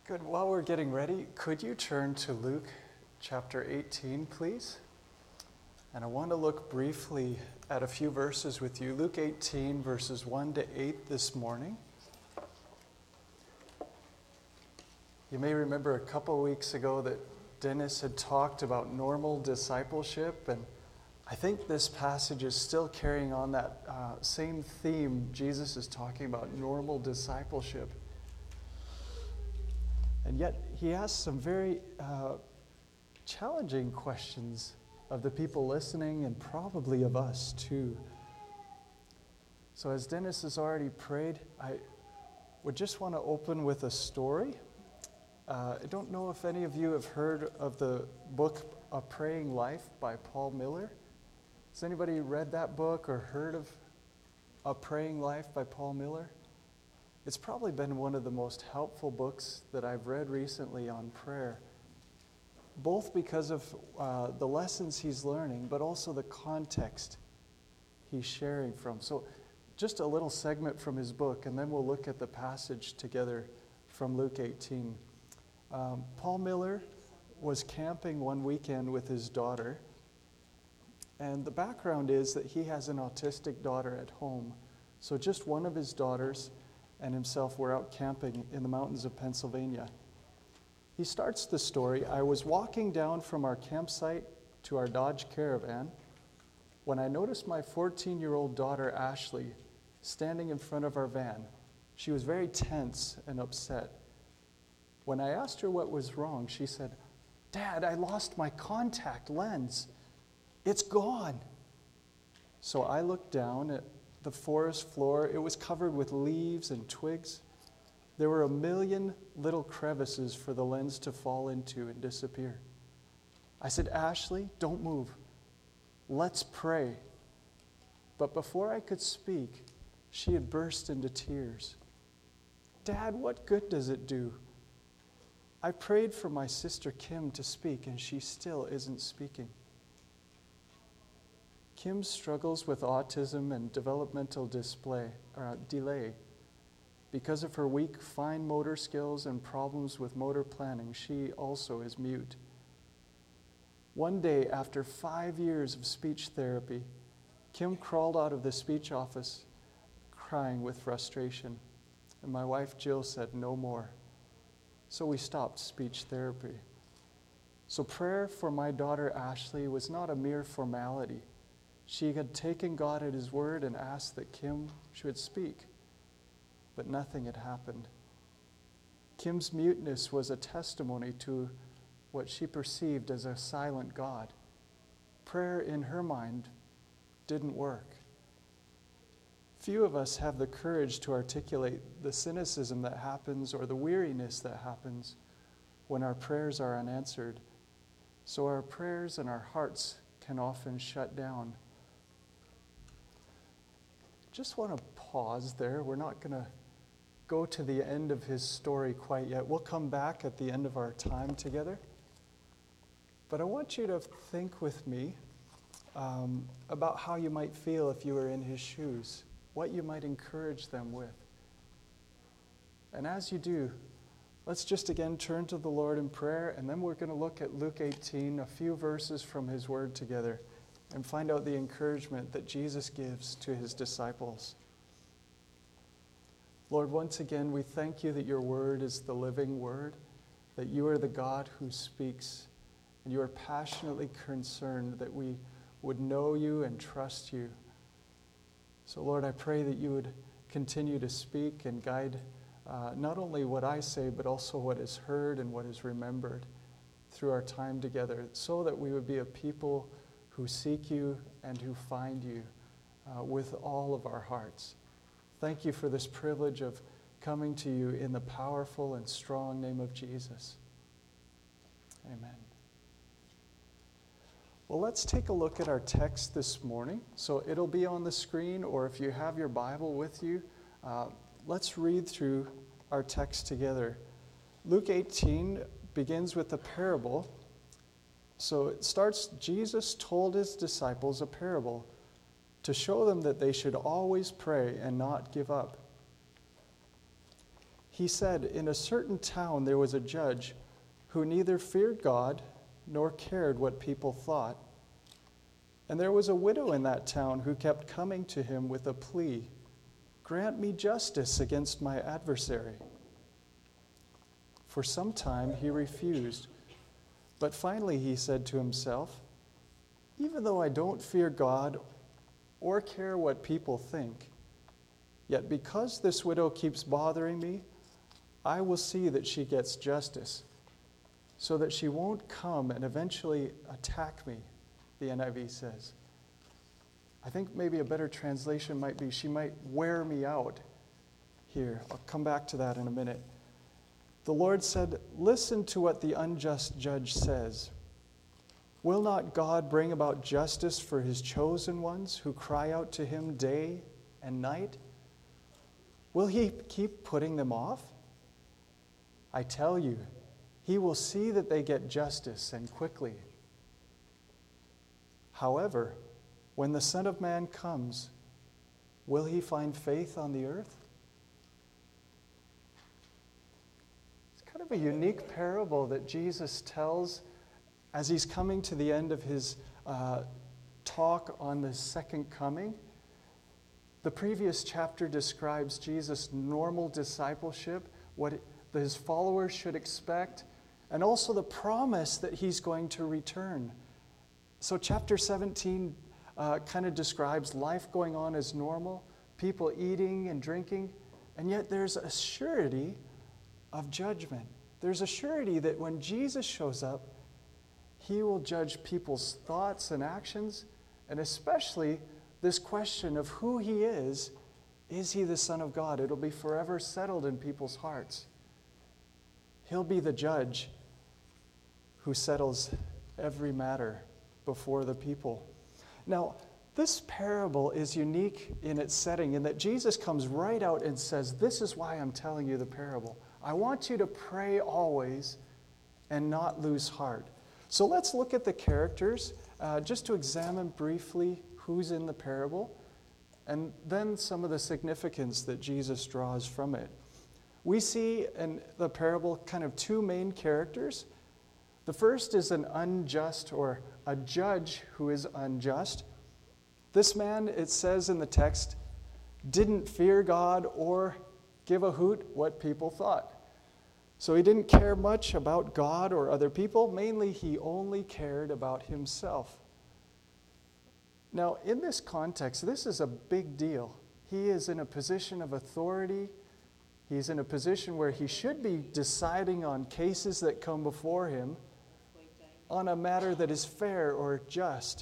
Good. While we're getting ready, could you turn to Luke chapter 18, please? And I want to look briefly at a few verses with you. Luke 18, verses 1 to 8 this morning. You may remember a couple weeks ago that Dennis had talked about normal discipleship, and I think this passage is still carrying on that same theme. Jesus is talking about normal discipleship. And yet, he asks some very challenging questions of the people listening and probably of us too. So as Dennis has already prayed, I would just want to open with a story. I don't know if any of you have heard of the book A Praying Life by Paul Miller. Has anybody read that book or heard of A Praying Life by Paul Miller? It's probably been one of the most helpful books that I've read recently on prayer, both because of the lessons he's learning, but also the context he's sharing from. So just a little segment from his book, and then we'll look at the passage together from Luke 18. Paul Miller was camping one weekend with his daughter, and the background is that he has an autistic daughter at home. So just one of his daughters and himself were out camping in the mountains of Pennsylvania. He starts the story, "I was walking down from our campsite to our Dodge Caravan when I noticed my 14-year-old daughter, Ashley, standing in front of our van. She was very tense and upset. When I asked her what was wrong, she said, 'Dad, I lost my contact lens. It's gone.' So I looked down at the forest floor. It was covered with leaves and twigs. There were 1,000,000 little crevices for the lens to fall into and disappear. I said, 'Ashley, don't move. Let's pray.' But before I could speak, she had burst into tears. 'Dad, what good does it do? I prayed for my sister Kim to speak, and she still isn't speaking.' Kim struggles with autism and developmental delay. Because of her weak fine motor skills and problems with motor planning, she also is mute. One day, after 5 years of speech therapy, Kim crawled out of the speech office crying with frustration, and my wife Jill said no more. So we stopped speech therapy. So prayer for my daughter Ashley was not a mere formality. She had taken God at his word and asked that Kim should speak, but nothing had happened. Kim's muteness was a testimony to what she perceived as a silent God. Prayer in her mind didn't work. Few of us have the courage to articulate the cynicism that happens or the weariness that happens when our prayers are unanswered. So our prayers and our hearts can often shut down. Just want to pause there. We're not going to go to the end of his story quite yet. We'll come back at the end of our time together. But I want you to think with me about how you might feel if you were in his shoes, what you might encourage them with. And as you do, let's just again turn to the Lord in prayer, and then we're going to look at Luke 18, a few verses from his word together, and find out the encouragement that Jesus gives to his disciples. Lord, once again, we thank you that your word is the living word, that you are the God who speaks, and you are passionately concerned that we would know you and trust you. So, Lord, I pray that you would continue to speak and guide not only what I say, but also what is heard and what is remembered through our time together, so that we would be a people who seek you and who find you with all of our hearts. Thank you for this privilege of coming to you in the powerful and strong name of Jesus. Amen. Well, let's take a look at our text this morning. So it'll be on the screen, or if you have your Bible with you, let's read through our text together. Luke 18 begins with a parable. So it starts, Jesus told his disciples a parable to show them that they should always pray and not give up. he said, "In a certain town there was a judge who neither feared God nor cared what people thought. And there was a widow in that town who kept coming to him with a plea, 'Grant me justice against my adversary.' For some time he refused, but finally he said to himself, 'Even though I don't fear God or care what people think, yet because this widow keeps bothering me, I will see that she gets justice, so that she won't come and eventually attack me,'" the NIV says. I think maybe a better translation might be, "She might wear me out" here. I'll come back to that in a minute. The Lord said, "Listen to what the unjust judge says. Will not God bring about justice for his chosen ones who cry out to him day and night? Will he keep putting them off? I tell you, he will see that they get justice, and quickly. However, when the Son of Man comes, will he find faith on the earth?" It's kind of a unique parable that Jesus tells as he's coming to the end of his talk on the second coming. The previous chapter describes Jesus' normal discipleship, what his followers should expect, and also the promise that he's going to return. So chapter 17 kind of describes life going on as normal, people eating and drinking, and yet there's a surety of judgment. There's a surety that when Jesus shows up, he will judge people's thoughts and actions, and especially this question of who he is he the Son of God? It'll be forever settled in people's hearts. He'll be the judge who settles every matter before the people. Now, this parable is unique in its setting in that Jesus comes right out and says, "This is why I'm telling you the parable. I want you to pray always and not lose heart." So let's look at the characters, just to examine briefly who's in the parable, and then some of the significance that Jesus draws from it. We see in the parable kind of two main characters. The first is an unjust, or a judge who is unjust. This man, it says in the text, didn't fear God or give a hoot what people thought. So he didn't care much about God or other people. Mainly, he only cared about himself. Now, in this context, this is a big deal. He is in a position of authority. He's in a position where he should be deciding on cases that come before him on a matter that is fair or just.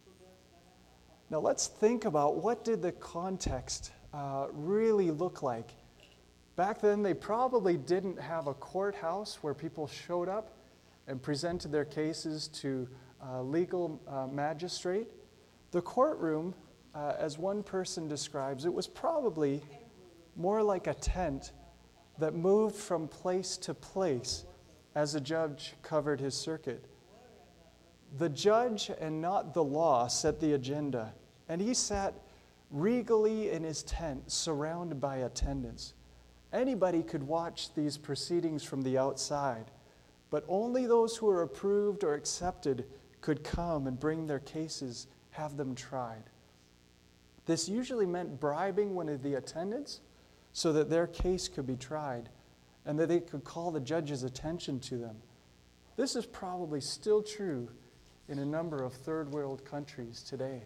Now, let's think about what did the context really look like. Back then, they probably didn't have a courthouse where people showed up and presented their cases to a legal magistrate. The courtroom, as one person describes, it was probably more like a tent that moved from place to place as a judge covered his circuit. The judge and not the law set the agenda, and he sat regally in his tent, surrounded by attendants. Anybody could watch these proceedings from the outside, but only those who were approved or accepted could come and bring their cases, have them tried. This usually meant bribing one of the attendants so that their case could be tried and that they could call the judge's attention to them. This is probably still true in a number of third world countries today.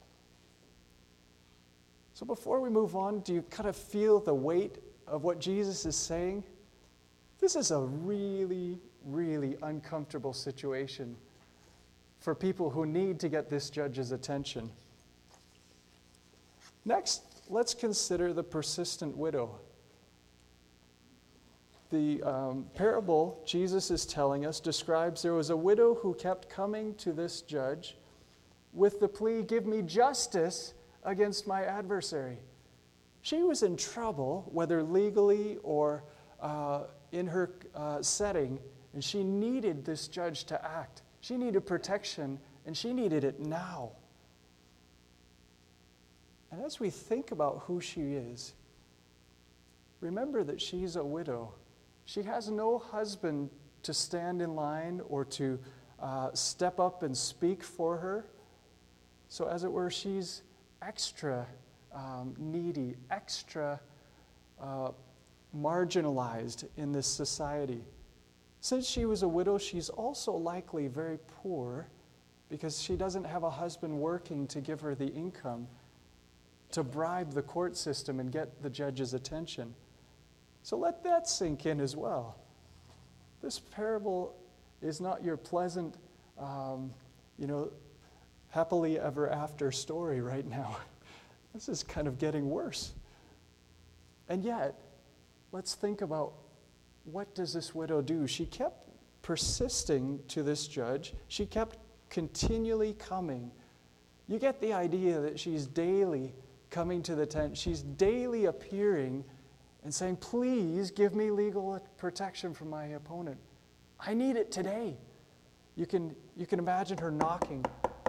So before we move on, do you kind of feel the weight of what Jesus is saying? This is a really, really uncomfortable situation for people who need to get this judge's attention. Next, let's consider the persistent widow. The parable Jesus is telling us describes there was a widow who kept coming to this judge with the plea, "Give me justice against my adversary." She was in trouble, whether legally or in her setting, and she needed this judge to act. She needed protection, and she needed it now. And as we think about who she is, remember that she's a widow. She has no husband to stand in line or to step up and speak for her. So as it were, she's extra needy, extra marginalized in this society. Since she was a widow, she's also likely very poor because she doesn't have a husband working to give her the income to bribe the court system and get the judge's attention. So let that sink in as well. This parable is not your pleasant, happily ever after story right now. This is kind of getting worse. And yet, let's think about, what does this widow do? She kept persisting to this judge. She kept continually coming. You get the idea that she's daily coming to the tent. She's daily appearing and saying, please give me legal protection from my opponent. I need it today. You can imagine her knocking.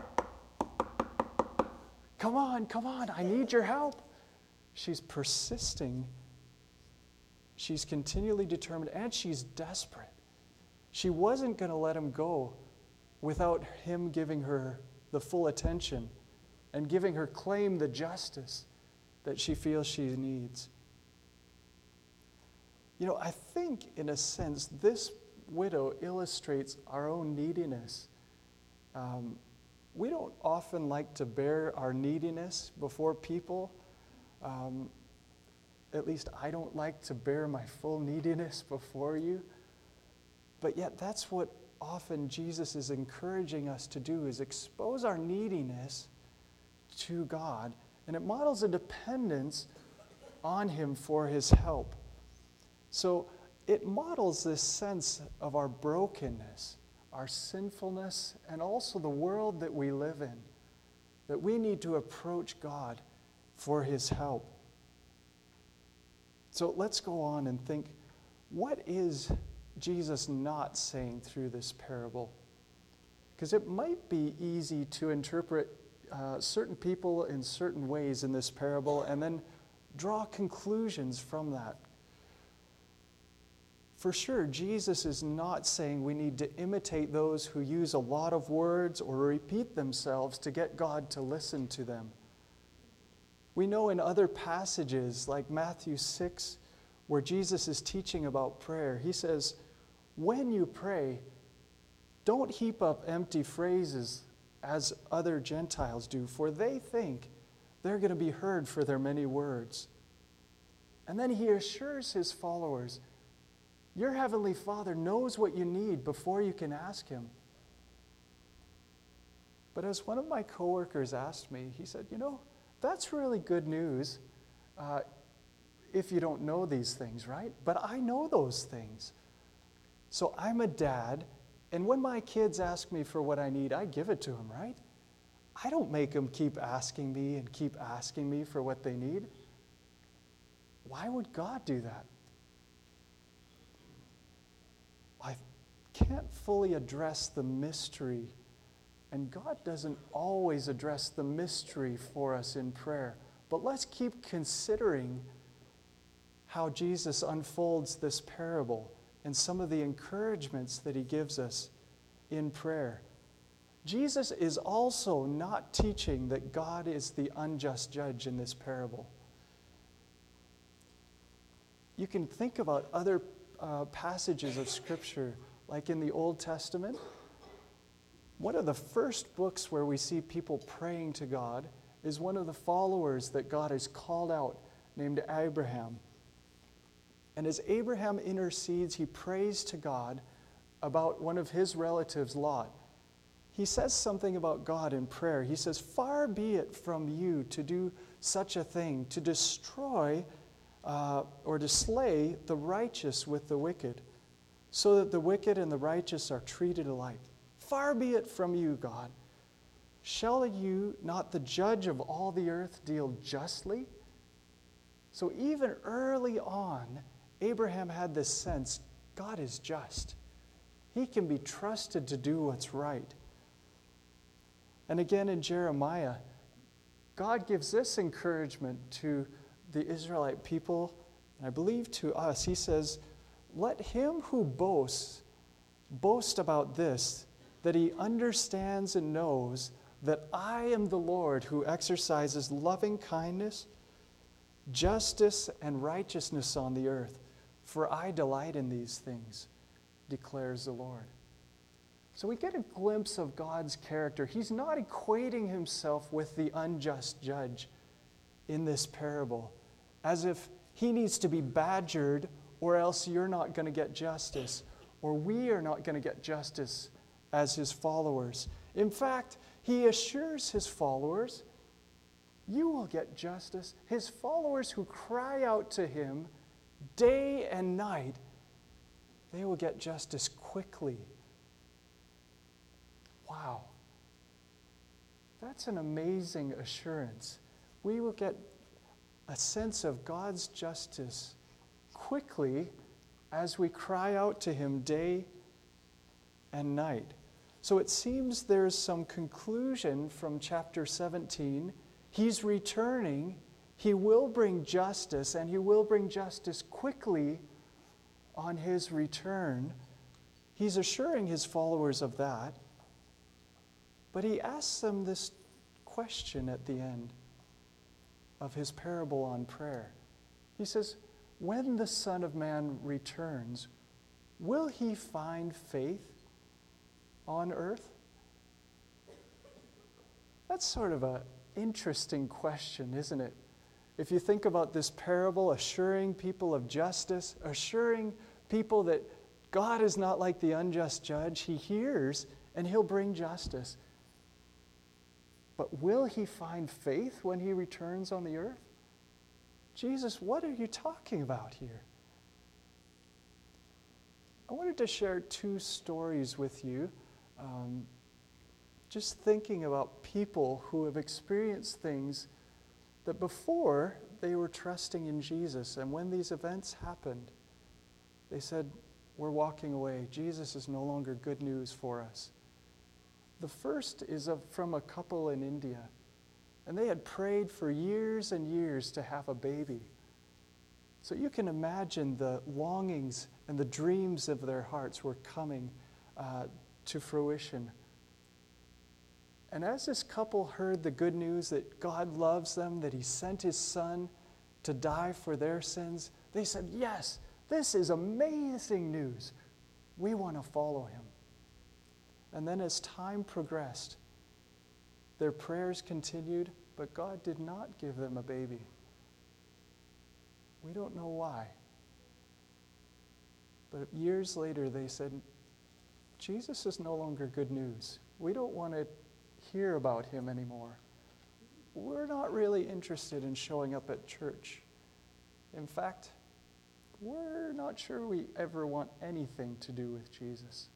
Come on, I need your help. She's persisting. She's continually determined, and she's desperate. She wasn't going to let him go without him giving her the full attention and giving her claim the justice that she feels she needs. I think, in a sense, this widow illustrates our own neediness. We don't often like to bear our neediness before people. At least I don't like to bear my full neediness before you. But yet that's what often Jesus is encouraging us to do, is expose our neediness to God. And it models a dependence on Him for His help. So it models this sense of our brokenness, our sinfulness, and also the world that we live in, that we need to approach God for His help. So let's go on and think, what is Jesus not saying through this parable? Because it might be easy to interpret certain people in certain ways in this parable and then draw conclusions from that. For sure, Jesus is not saying we need to imitate those who use a lot of words or repeat themselves to get God to listen to them. We know in other passages, like Matthew 6, where Jesus is teaching about prayer, He says, when you pray, don't heap up empty phrases as other Gentiles do, for they think they're going to be heard for their many words. And then He assures His followers, your Heavenly Father knows what you need before you can ask Him. But as one of my coworkers asked me, he said, that's really good news if you don't know these things, right? But I know those things. So I'm a dad, and when my kids ask me for what I need, I give it to them, right? I don't make them keep asking me for what they need. Why would God do that? I can't fully address the mystery, and God doesn't always address the mystery for us in prayer. But let's keep considering how Jesus unfolds this parable and some of the encouragements that He gives us in prayer. Jesus is also not teaching that God is the unjust judge in this parable. You can think about other passages of Scripture, like in the Old Testament. One of the first books where we see people praying to God is one of the followers that God has called out, named Abraham. And as Abraham intercedes, he prays to God about one of his relatives, Lot. He says something about God in prayer. He says, far be it from you to do such a thing, to destroy or to slay the righteous with the wicked, so that the wicked and the righteous are treated alike. Far be it from you, God. Shall you, not the judge of all the earth, deal justly? So even early on, Abraham had this sense, God is just. He can be trusted to do what's right. And again in Jeremiah, God gives this encouragement to the Israelite people, I believe to us, he says, let him who boasts boast about this, that he understands and knows that I am the Lord who exercises loving kindness, justice, and righteousness on the earth. For I delight in these things, declares the Lord. So we get a glimpse of God's character. He's not equating himself with the unjust judge in this parable, as if he needs to be badgered or else you're not going to get justice, or we are not going to get justice as his followers. In fact, he assures his followers, you will get justice. His followers who cry out to him day and night, they will get justice quickly. Wow. That's an amazing assurance. We will get a sense of God's justice quickly as we cry out to him day and night. So it seems there's some conclusion from chapter 17. He's returning. He will bring justice, and he will bring justice quickly on his return. He's assuring his followers of that. But he asks them this question at the end of his parable on prayer. He says, when the Son of Man returns, will he find faith on earth? That's sort of an interesting question, isn't it? If you think about this parable, assuring people of justice, assuring people that God is not like the unjust judge. He hears and he'll bring justice. But will he find faith when he returns on the earth? Jesus, what are you talking about here? I wanted to share two stories with you, just thinking about people who have experienced things that before they were trusting in Jesus, and when these events happened, they said, we're walking away. Jesus is no longer good news for us. The first is from a couple in India, and they had prayed for years and years to have a baby. So you can imagine the longings and the dreams of their hearts were coming to fruition. And as this couple heard the good news that God loves them, that he sent his son to die for their sins, they said, yes, this is amazing news. We want to follow him. And then as time progressed, their prayers continued, but God did not give them a baby. We don't know why. But years later, they said, Jesus is no longer good news. We don't want to hear about him anymore. We're not really interested in showing up at church. In fact, we're not sure we ever want anything to do with Jesus.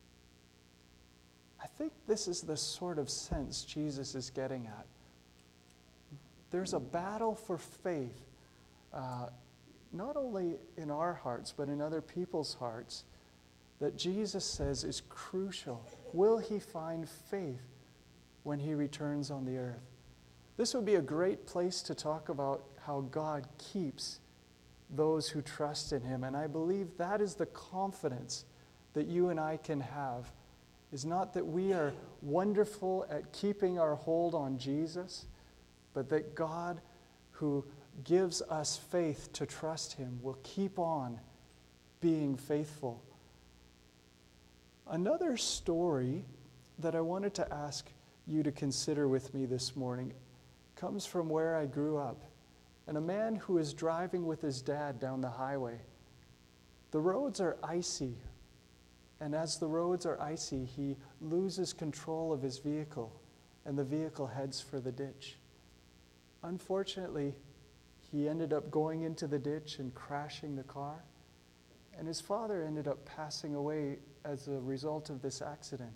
I think this is the sort of sense Jesus is getting at. There's a battle for faith, not only in our hearts, but in other people's hearts, that Jesus says is crucial. Will he find faith when he returns on the earth? This would be a great place to talk about how God keeps those who trust in him. And I believe that is the confidence that you and I can have, is not that we are wonderful at keeping our hold on Jesus, but that God, who gives us faith to trust him, will keep on being faithful. Another story that I wanted to ask you to consider with me this morning comes from where I grew up, and a man who is driving with his dad down the highway. The roads are icy, and as the roads are icy, he loses control of his vehicle, and the vehicle heads for the ditch. Unfortunately, he ended up going into the ditch and crashing the car, and his father ended up passing away as a result of this accident.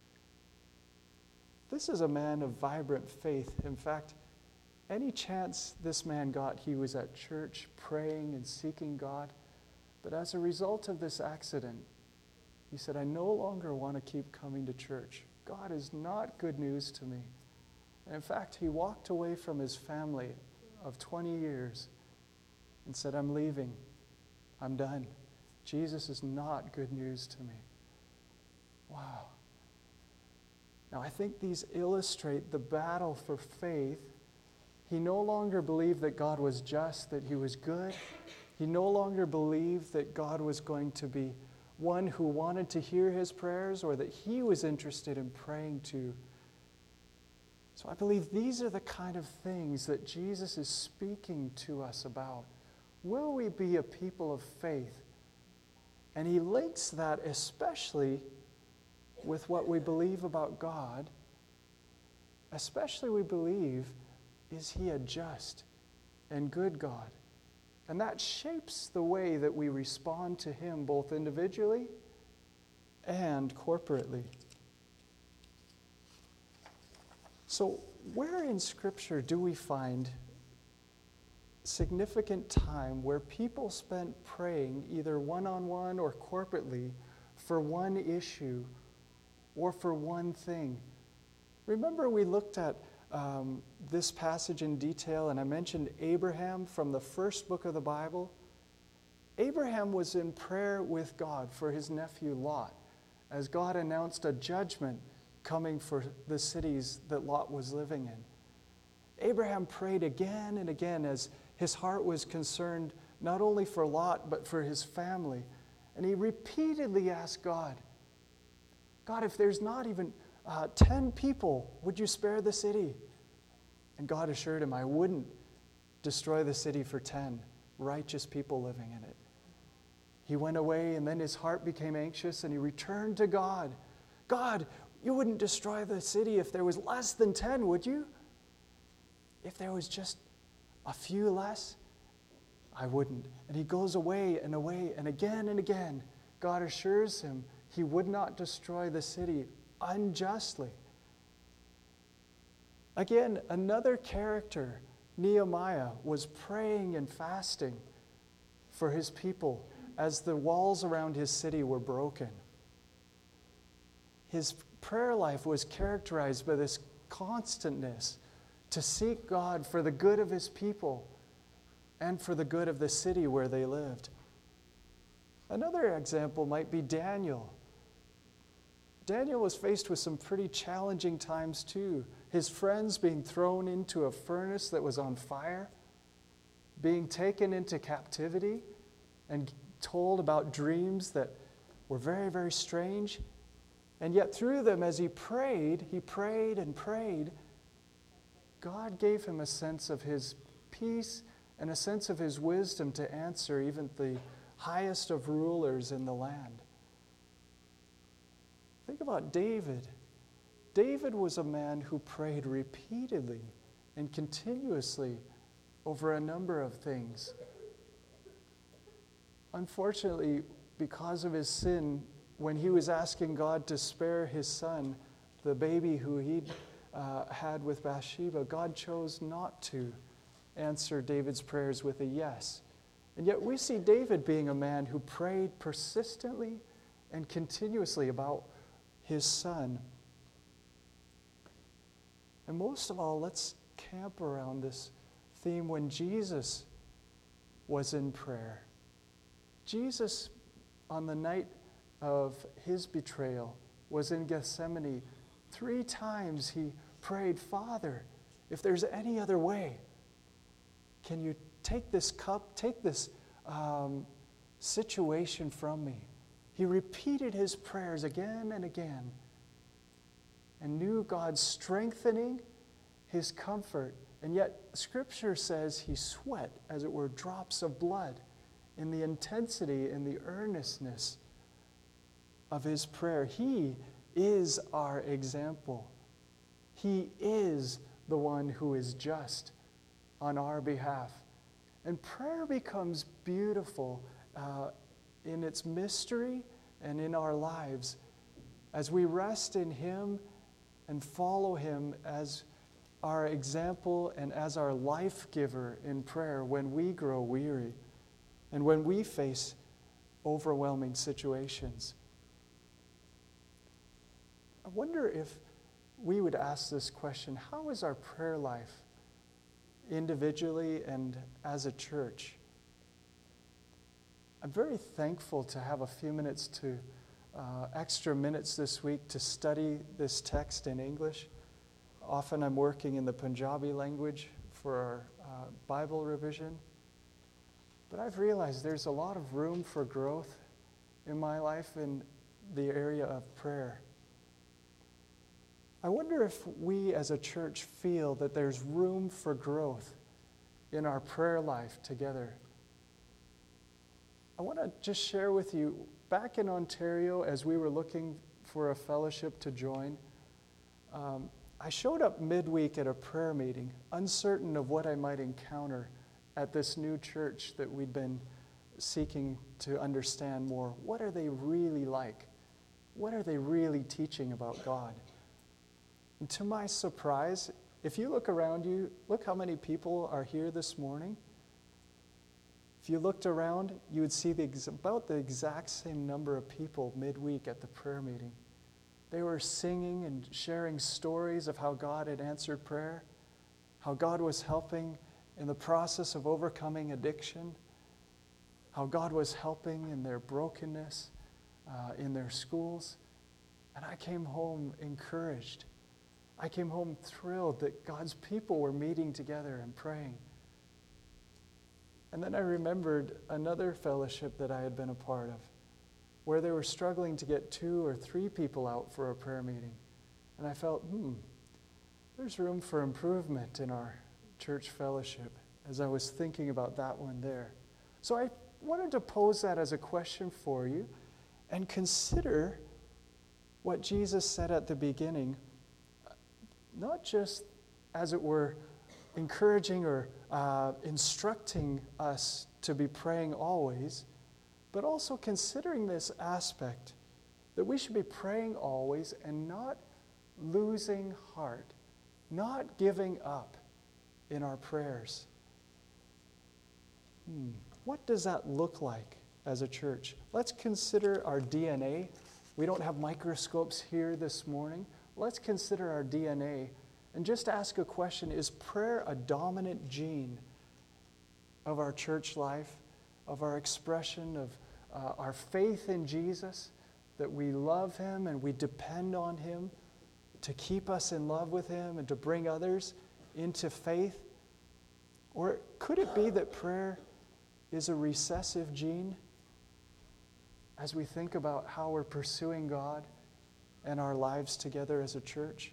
This is a man of vibrant faith. In fact, any chance this man got, he was at church praying and seeking God. But as a result of this accident, he said, I no longer want to keep coming to church. God is not good news to me. And in fact, he walked away from his family of 20 years and said, I'm leaving. I'm done. Jesus is not good news to me. Wow. Now, I think these illustrate the battle for faith. He no longer believed that God was just, that he was good. He no longer believed that God was going to be one who wanted to hear his prayers or that he was interested in praying to. So I believe these are the kind of things that Jesus is speaking to us about. Will we be a people of faith? And he links that especially with what we believe about God. Especially we believe, is he a just and good God? And that shapes the way that we respond to him both individually and corporately. So where in Scripture do we find significant time where people spent praying either one-on-one or corporately for one issue or for one thing? Remember we looked at this passage in detail, and I mentioned Abraham from the first book of the Bible. Abraham was in prayer with God for his nephew Lot, as God announced a judgment coming for the cities that Lot was living in. Abraham prayed again and again as his heart was concerned not only for Lot, but for his family. And he repeatedly asked God, God, if there's not even 10 people, would you spare the city? And God assured him, I wouldn't destroy the city for 10 righteous people living in it. He went away, and then his heart became anxious, and he returned to God. God, you wouldn't destroy the city if there was less than 10, would you? If there was just a few less, I wouldn't. And he goes away, and again, God assures him he would not destroy the city unjustly. Again, another character, Nehemiah, was praying and fasting for his people as the walls around his city were broken. His prayer life was characterized by this constantness to seek God for the good of his people and for the good of the city where they lived. Another example might be Daniel. Daniel was faced with some pretty challenging times too. His friends being thrown into a furnace that was on fire, being taken into captivity and told about dreams that were very, very strange. And yet through them, as he prayed and prayed, God gave him a sense of his peace and a sense of his wisdom to answer even the highest of rulers in the land. Think about David. David was a man who prayed repeatedly and continuously over a number of things. Unfortunately, because of his sin, when he was asking God to spare his son, the baby who he'd had with Bathsheba, God chose not to answer David's prayers with a yes. And yet we see David being a man who prayed persistently and continuously about his son. And most of all, let's camp around this theme when Jesus was in prayer. Jesus, on the night of his betrayal, was in Gethsemane. 3 times he prayed, Father, if there's any other way, can you take this cup, take this situation from me? He repeated his prayers again and again and knew God's strengthening, his comfort. And yet Scripture says he sweat, as it were, drops of blood in the intensity and the earnestness of his prayer. He is our example. He is the one who is just on our behalf. And prayer becomes beautiful in its mystery and in our lives as we rest in him and follow him as our example and as our life giver in prayer when we grow weary and when we face overwhelming situations. I wonder if we would ask this question: how is our prayer life individually and as a church? I'm very thankful to have a few minutes to, extra minutes this week to study this text in English. Often I'm working in the Punjabi language for our Bible revision. But I've realized there's a lot of room for growth in my life in the area of prayer. I wonder if we as a church feel that there's room for growth in our prayer life together. I want to just share with you, back in Ontario, as we were looking for a fellowship to join, I showed up midweek at a prayer meeting, uncertain of what I might encounter at this new church that we'd been seeking to understand more. What are they really like? What are they really teaching about God? And to my surprise, if you look around you, look how many people are here this morning. If you looked around, you would see about the exact same number of people midweek at the prayer meeting. They were singing and sharing stories of how God had answered prayer, how God was helping in the process of overcoming addiction, how God was helping in their brokenness, in their schools. And I came home encouraged. I came home thrilled that God's people were meeting together and praying. And then I remembered another fellowship that I had been a part of, where they were struggling to get 2 or 3 people out for a prayer meeting. And I felt, there's room for improvement in our church fellowship as I was thinking about that one there. So I wanted to pose that as a question for you and consider what Jesus said at the beginning, not just, as it were, encouraging or instructing us to be praying always, but also considering this aspect that we should be praying always and not losing heart, not giving up in our prayers. What does that look like as a church? Let's consider our DNA. We don't have microscopes here this morning. Let's consider our DNA and just ask a question: is prayer a dominant gene of our church life, of our expression of our faith in Jesus, that we love Him and we depend on Him to keep us in love with Him and to bring others into faith? Or could it be that prayer is a recessive gene as we think about how we're pursuing God and our lives together as a church?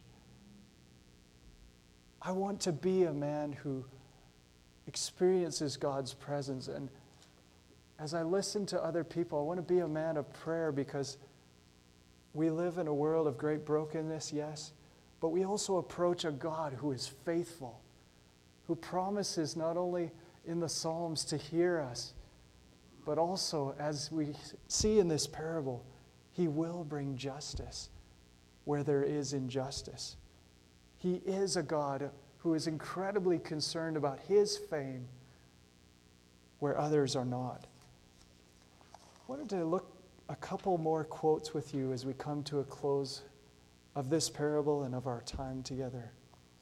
I want to be a man who experiences God's presence. And as I listen to other people, I want to be a man of prayer, because we live in a world of great brokenness, yes, but we also approach a God who is faithful, who promises not only in the Psalms to hear us, but also, as we see in this parable, He will bring justice where there is injustice. He is a God who is incredibly concerned about His fame where others are not. I wanted to look a couple more quotes with you as we come to a close of this parable and of our time together.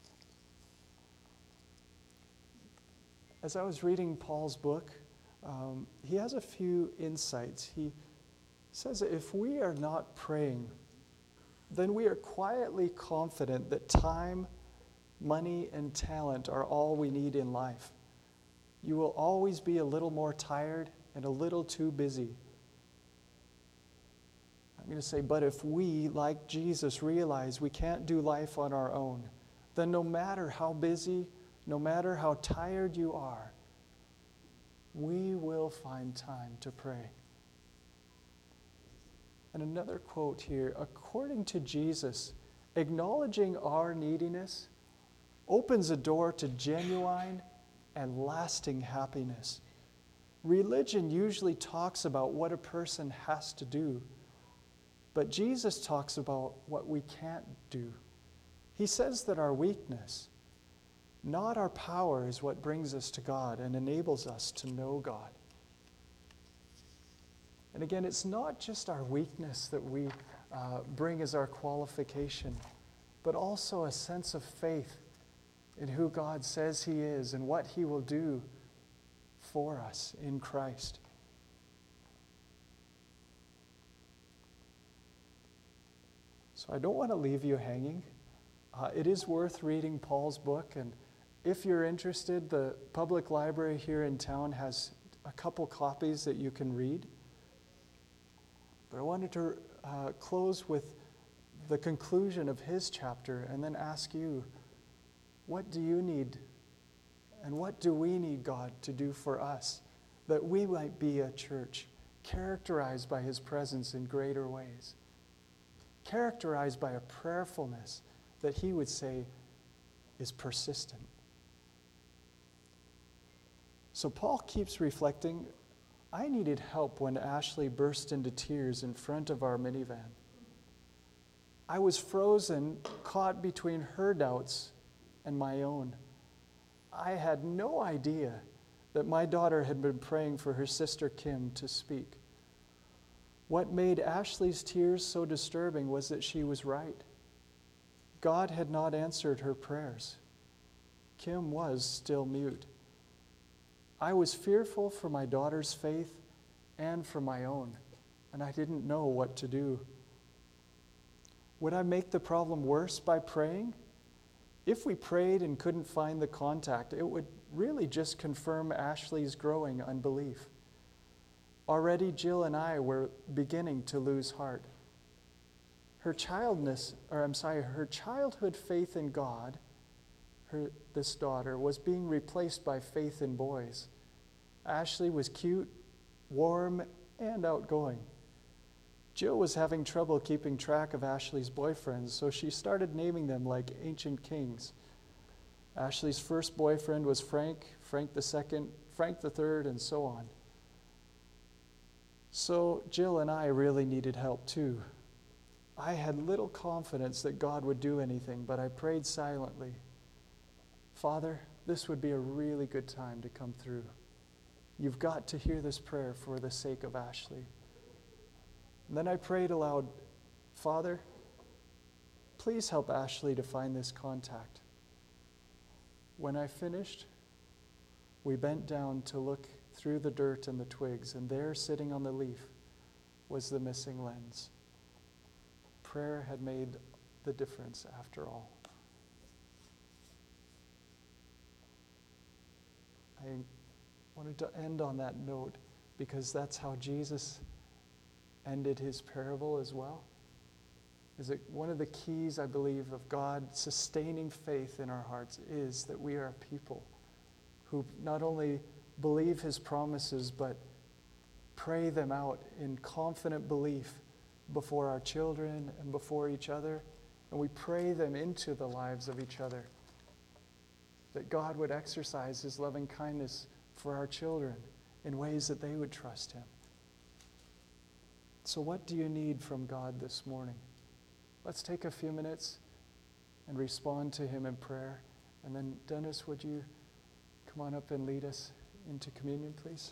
As I was reading Paul's book, he has a few insights. He says that if we are not praying, then we are quietly confident that time, money, and talent are all we need in life. You will always be a little more tired and a little too busy. I'm going to say, but if we, like Jesus, realize we can't do life on our own, then no matter how busy, no matter how tired you are, we will find time to pray. And another quote here: according to Jesus, acknowledging our neediness opens a door to genuine and lasting happiness. Religion usually talks about what a person has to do, but Jesus talks about what we can't do. He says that our weakness, not our power, is what brings us to God and enables us to know God. And again, it's not just our weakness that we bring as our qualification, but also a sense of faith in who God says He is and what He will do for us in Christ. So I don't want to leave you hanging. It is worth reading Paul's book, and if you're interested, the public library here in town has a couple copies that you can read. But I wanted to close with the conclusion of his chapter and then ask you, what do you need and what do we need God to do for us that we might be a church characterized by his presence in greater ways, characterized by a prayerfulness that he would say is persistent. So Paul keeps reflecting, I needed help when Ashley burst into tears in front of our minivan. I was frozen, caught between her doubts and my own. I had no idea that my daughter had been praying for her sister Kim to speak. What made Ashley's tears so disturbing was that she was right. God had not answered her prayers. Kim was still mute. I was fearful for my daughter's faith and for my own, and I didn't know what to do. Would I make the problem worse by praying? If we prayed and couldn't find the contact, it would really just confirm Ashley's growing unbelief. Already Jill and I were beginning to lose heart. Her childhood faith in God, this daughter, was being replaced by faith in boys. Ashley was cute, warm, and outgoing. Jill was having trouble keeping track of Ashley's boyfriends, so she started naming them like ancient kings. Ashley's first boyfriend was Frank, Frank the second, Frank the third, and so on. So Jill and I really needed help too. I had little confidence that God would do anything, but I prayed silently. Father, this would be a really good time to come through. You've got to hear this prayer for the sake of Ashley. And then I prayed aloud, Father, please help Ashley to find this contact. When I finished, we bent down to look through the dirt and the twigs, and there, sitting on the leaf, was the missing lens. Prayer had made the difference after all. I wanted to end on that note because that's how Jesus ended his parable as well. Is that one of the keys, I believe, of God sustaining faith in our hearts is that we are a people who not only believe his promises, but pray them out in confident belief before our children and before each other, and we pray them into the lives of each other. That God would exercise his loving kindness for our children in ways that they would trust him. So what do you need from God this morning? Let's take a few minutes and respond to him in prayer. And then, Dennis, would you come on up and lead us into communion, please?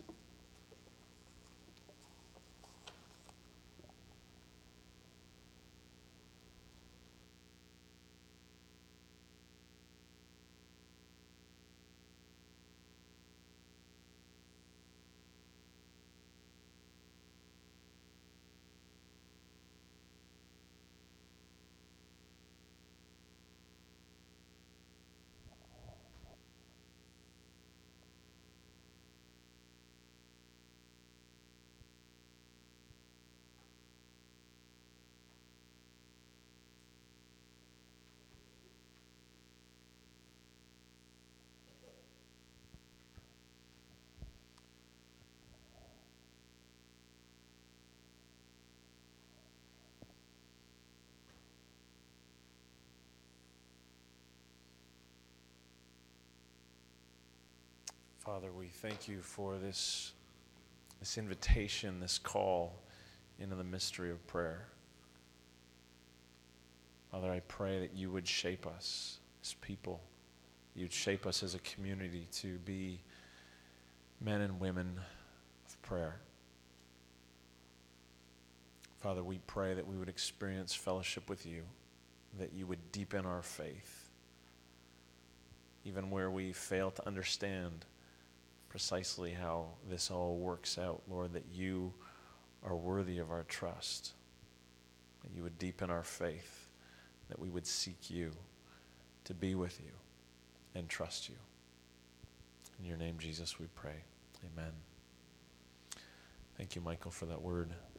Father, we thank you for this invitation, this call into the mystery of prayer. Father, I pray that you would shape us as people. You'd shape us as a community to be men and women of prayer. Father, we pray that we would experience fellowship with you, that you would deepen our faith, even where we fail to understand precisely how this all works out, Lord, that you are worthy of our trust, that you would would deepen our faith, that we would seek you, to be with you, and trust you. In your name, Jesus, we pray. Amen. Thank you, Michael, for that word.